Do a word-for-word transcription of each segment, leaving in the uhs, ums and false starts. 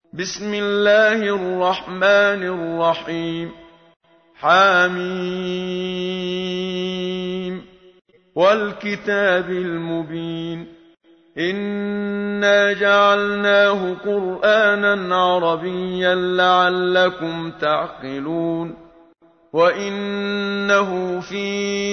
بسم الله الرحمن الرحيم. حاميم والكتاب المبين. إنا جعلناه قرآنا عربيا لعلكم تعقلون. وإنه في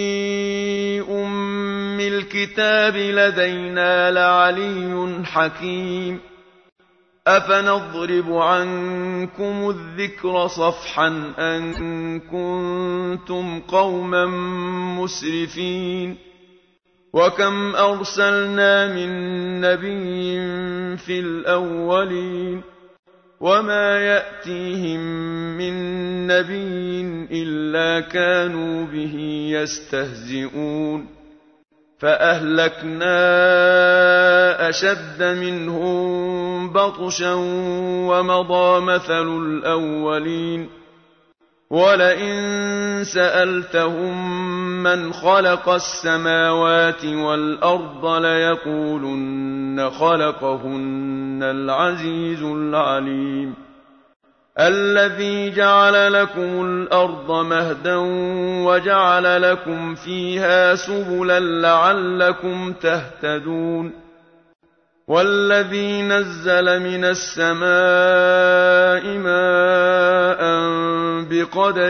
أم الكتاب لدينا لعلي حكيم. أفنضرب عنكم الذكر صفحا أن كنتم قوما مسرفين. وكم أرسلنا من نبي في الأولين وما يأتيهم من نبي إلا كانوا به يستهزئون. فأهلكنا أشد منهم بطشا ومضى مثل الأولين. ولئن سألتهم من خلق السماوات والأرض ليقولن خلقهن العزيز العليم. الذي جعل لكم الأرض مهدا وجعل لكم فيها سبلا لعلكم تهتدون. والذي نزل من السماء ماء بقدر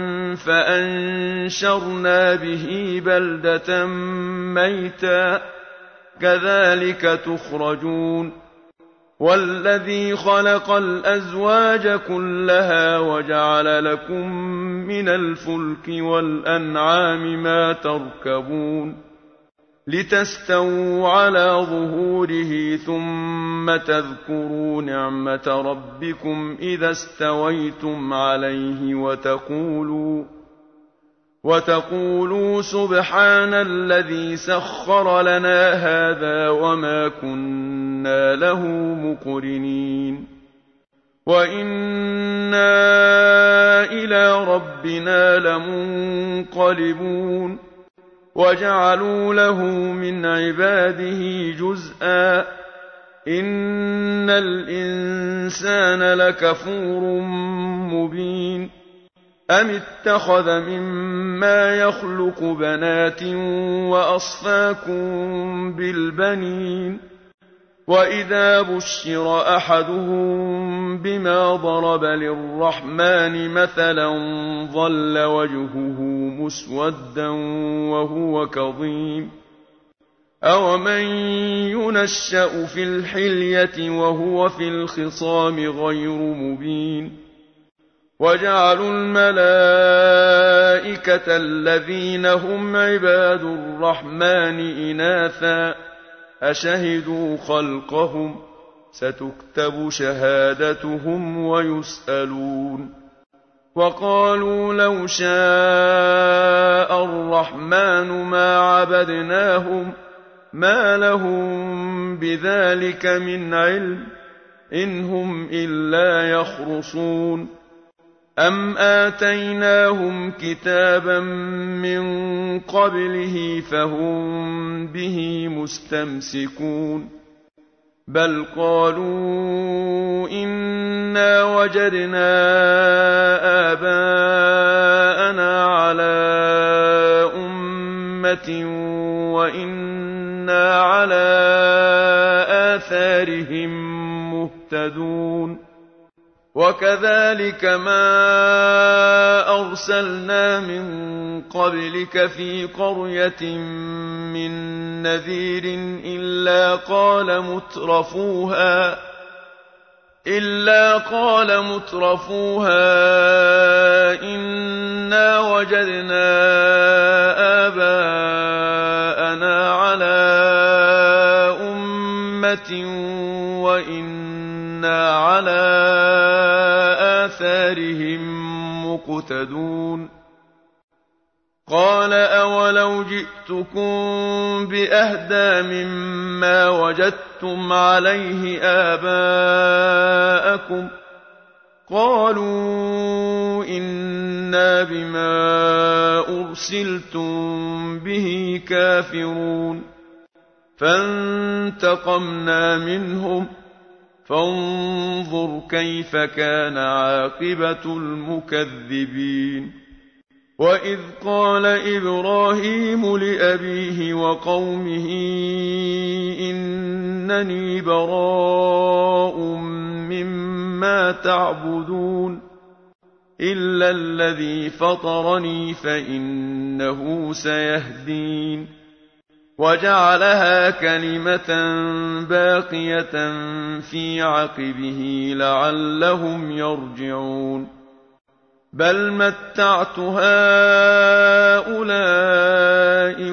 فأنشرنا به بلدة ميتا كذلك تخرجون. والذي خلق الأزواج كلها وجعل لكم من الفلك والأنعام ما تركبون لتستووا على ظهوره ثم تذكروا نعمة ربكم إذا استويتم عليه وتقولوا وتقولوا سبحان الذي سخر لنا هذا وما كنا له مقرنين. وإنا إلى ربنا لمنقلبون. وجعلوا له من عباده جزءا إن الإنسان لكفور مبين. أم اتخذ مما يخلق بنات وأصفاكم بالبنين. وإذا بشر أحدهم بما ضرب للرحمن مثلا ظل وجهه مسودا وهو كظيم. أومن ينشأ في الحلية وهو في الخصام غير مبين. وجعلوا الملائكة الذين هم عباد الرحمن إناثا أشهدوا خلقهم ستكتب شهادتهم ويسألون. وقالوا لو شاء الرحمن ما عبدناهم ما لهم بذلك من علم إن هم إلا يخرصون. أم آتيناهم كتابا من قبله فهم به مستمسكون. بل قالوا إنا وجدنا آباءنا على أمة وإنا على آثارهم مهتدون. وكذلك ما أرسلنا من قبلك في قرية من نذير إلا قال مترفوها إلا قال مترفوها إنا وجدنا آباءنا على أمة وإنا على آثارهم مقتدون. قال أولو جئتكم بأهدى مما وجدتم عليه آباءكم قالوا إنا بما أرسلتم به كافرون. فانتقمنا منهم فانظر كيف كان عاقبة المكذبين وإذ قال إبراهيم لأبيه وقومه إنني براء مما تعبدون إلا الذي فطرني فإنه سيهدين وجعلها كلمة باقية في عقبه لعلهم يرجعون بل متعت هؤلاء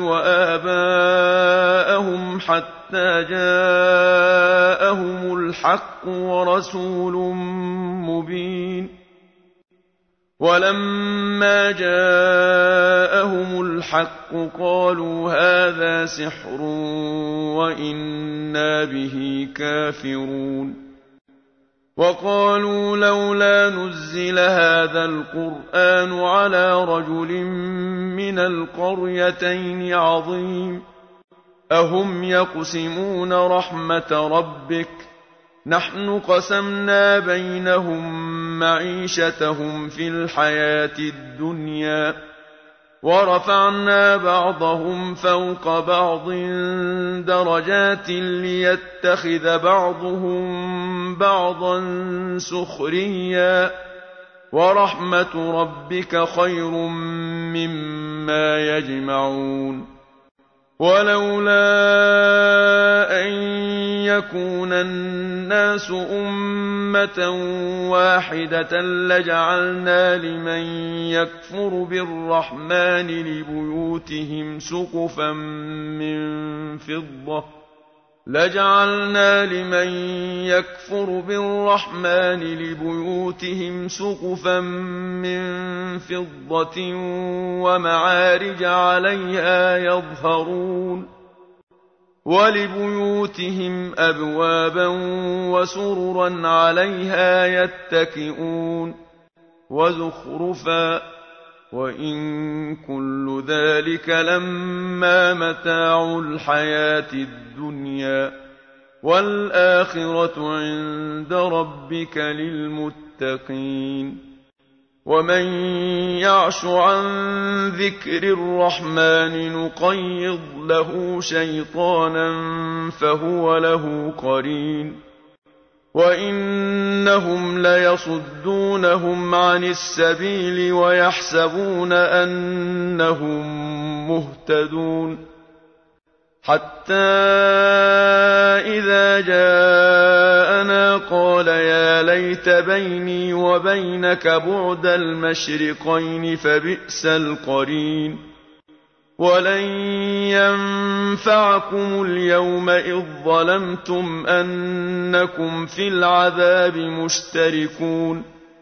وآباءهم حتى جاءهم الحق ورسول مبين ولما جاءهم الحق قالوا هذا سحر وإنا به كافرون وقالوا لولا نزل هذا القرآن على رجل من القريتين عظيم أهم يقسمون رحمة ربك نحن قسمنا بينهم معيشتهم في الحياة الدنيا ورفعنا بعضهم فوق بعض درجات ليتخذ بعضهم بعضا سخريا ورحمة ربك خير مما يجمعون ولولا أن يكون الناس أمة واحدة لجعلنا لمن يكفر بالرحمن لبيوتهم سقفا من فضة لجعلنا لمن يكفر بالرحمن لبيوتهم سقفا من فضة ومعارج عليها يظهرون ولبيوتهم أبوابا وسررا عليها يتكئون وزخرفا وإن كل ذلك لما متاع الحياة الدنيا والآخرة عند ربك للمتقين ومن يعش عن ذكر الرحمن نقيض له شيطانا فهو له قرين وإنهم ليصدونهم عن السبيل ويحسبون أنهم مهتدون حتى إذا جاءنا قال يا ليت بيني وبينك بعد المشرقين فبئس القرين ولن ينفعكم اليوم إذ ظلمتم أنكم في العذاب مشتركون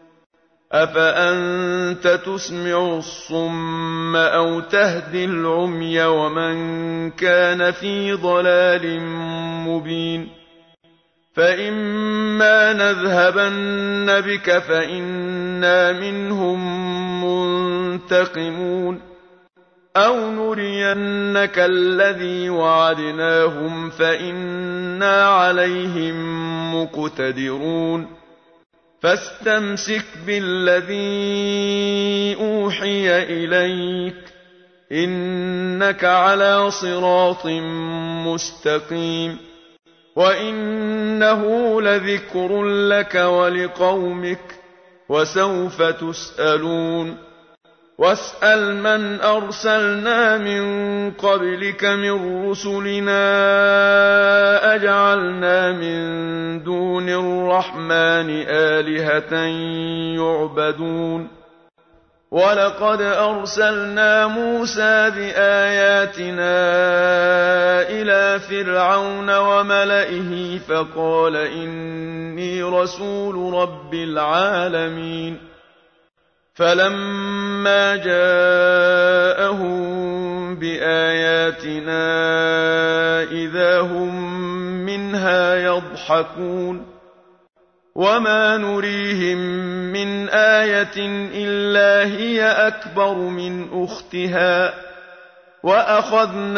أفأنت تسمع الصم أو تهدي العمي ومن كان في ضلال مبين فإما نذهبن بك فإنا منهم منتقمون أو نرينك الذي وعدناهم فإنا عليهم مقتدرون فاستمسك بالذي أوحي إليك إنك على صراط مستقيم وإنه لذكر لك ولقومك وسوف تسألون واسأل من أرسلنا من قبلك من رسلنا أجعلنا من دون الرحمن آلهة يعبدون ولقد أرسلنا موسى بآياتنا إلى فرعون وملئه فقال إني رسول رب العالمين فلما جاءهم بآياتنا إذا هم منها يضحكون وما نريهم من آية إلا هي أكبر من أختها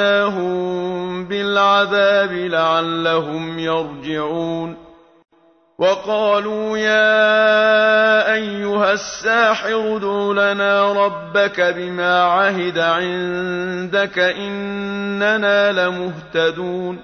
وأخذناهم بالعذاب لعلهم يرجعون وقالوا يا أيها الساحر ادع لنا ربك بما عهد عندك إننا لمهتدون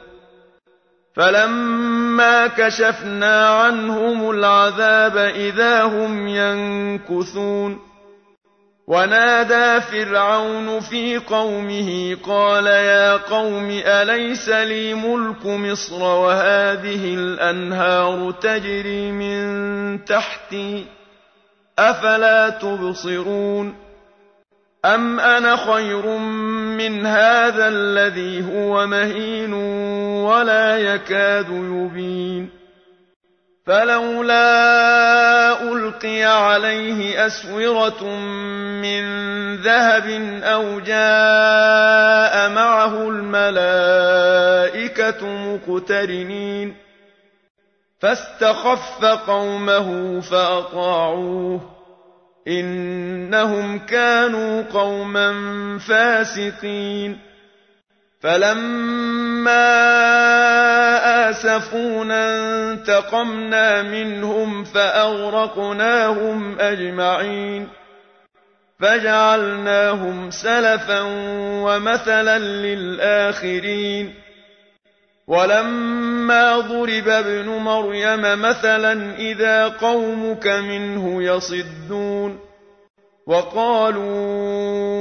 فلما كشفنا عنهم العذاب إذا هم ينكثون ونادى فرعون في قومه قال يا قوم أليس لي ملك مصر وهذه الأنهار تجري من تحتي أفلا تبصرون أم أنا خير من هذا الذي هو مهين ولا يكاد يبين فلولا ألقي عليه أسورة من ذهب أو جاء معه الملائكة مقترنين فاستخف قومه فأطاعوه إنهم كانوا قوما فاسقين فلما آسفونا انتقمنا منهم فأغرقناهم أجمعين فجعلناهم سلفا ومثلا للآخرين ولما ضرب ابن مريم مثلا إذا قومك منه يصدون وقالوا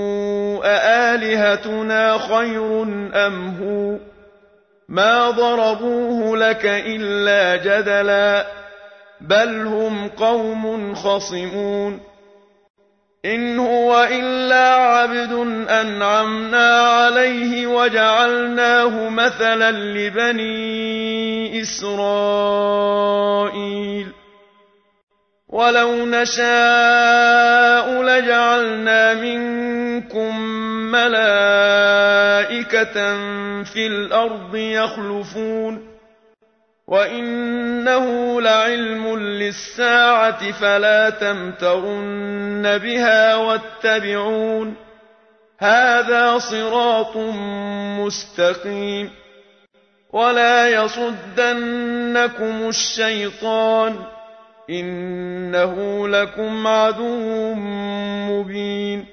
أآلهتنا خير أم هو ما ضربوه لك إلا جدلا بل هم قوم خصمون إن هو إلا عبد أنعمنا عليه وجعلناه مثلا لبني إسرائيل ولو نشاء لجعلنا منكم ملائكة في الأرض يخلفون وإنه لعلم للساعة فلا تمترن بها واتبعون هذا صراط مستقيم ولا يصدنكم الشيطان إنه لكم عدو مبين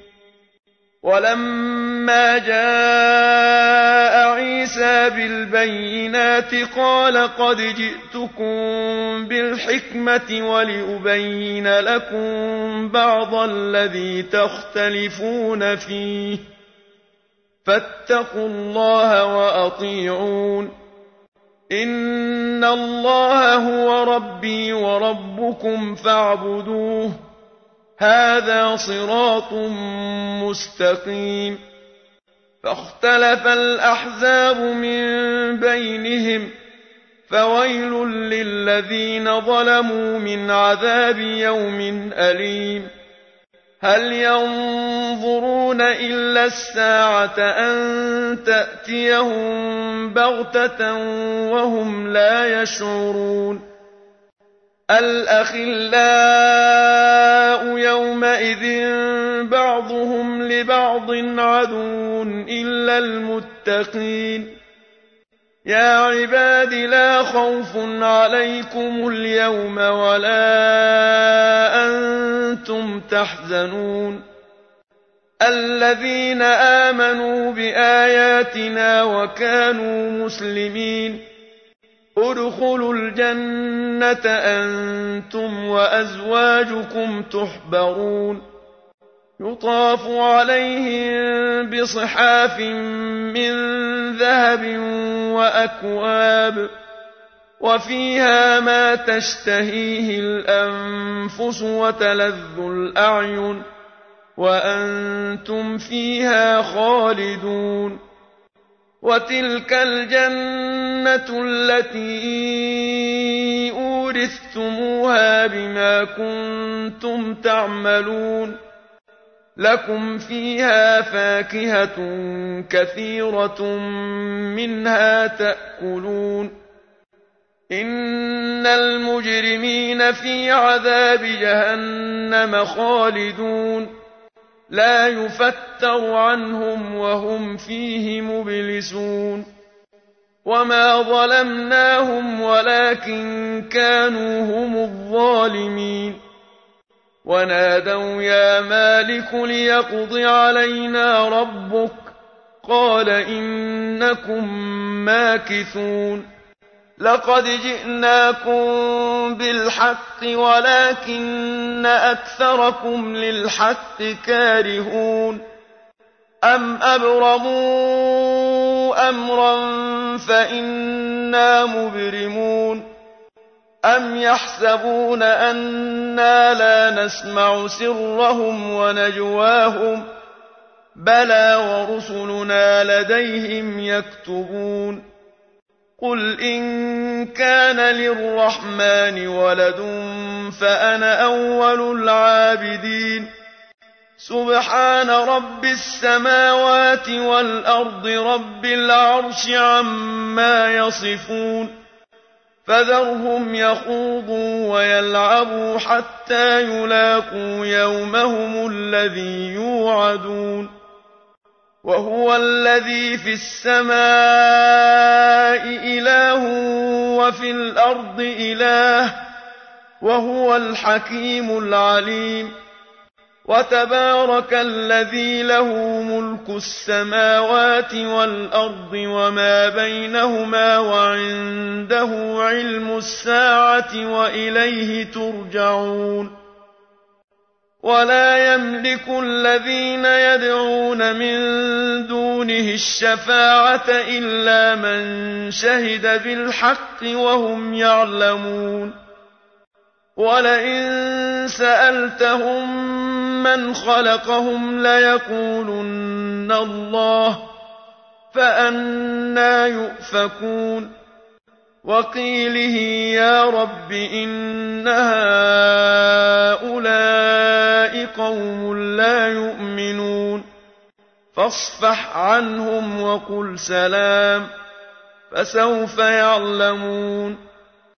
ولما جاء عيسى بالبينات قال قد جئتكم بالحكمة ولأبين لكم بعض الذي تختلفون فيه فاتقوا الله وأطيعون إن الله هو ربي وربكم فاعبدوه هذا صراط مستقيم فاختلف الأحزاب من بينهم فويل للذين ظلموا من عذاب يوم أليم هل ينظرون إلا الساعة أن تأتيهم بغتة وهم لا يشعرون الأخلاء يومئذ بعضهم لبعض عدو إلا المتقين يا عباد لا خوف عليكم اليوم ولا أنتم تحزنون الذين آمنوا بآياتنا وكانوا مسلمين ادخلوا الجنة أنتم وأزواجكم تحبرون يطاف عليهم بصحاف من ذهب وأكواب وفيها ما تشتهيه الأنفس وتلذ الأعين وأنتم فيها خالدون وتلك الجنة التي أورثتموها بما كنتم تعملون لكم فيها فاكهة كثيرة منها تأكلون إن المجرمين في عذاب جهنم خالدون لا يفتر عنهم وهم فيه مبلسون وما ظلمناهم ولكن كانوا هم الظالمين ونادوا يا مالك ليقض علينا ربك قال إنكم ماكثون لقد جئناكم بالحق ولكن أكثركم للحق كارهون أم أبرموا أمرا فإنا مبرمون أم يحسبون أنا لا نسمع سرهم ونجواهم بلى ورسلنا لديهم يكتبون قل إن كان للرحمن ولد فأنا أول العابدين سبحان رب السماوات والأرض رب العرش عما يصفون فذرهم يخوضوا ويلعبوا حتى يلاقوا يومهم الذي يوعدون وهو الذي في السماء إله وفي الأرض إله وهو الحكيم العليم وتبارك الذي له ملك السماوات والأرض وما بينهما وعنده علم الساعة وإليه ترجعون ولا يملك الذين يدعون من دونه الشفاعة إلا من شهد بالحق وهم يعلمون ولئن سألتهم من خلقهم ليقولن الله فأنى يؤفكون وقيله يا رب إن هؤلاء قوم لا يؤمنون فاصفح عنهم وقل سلام فسوف يعلمون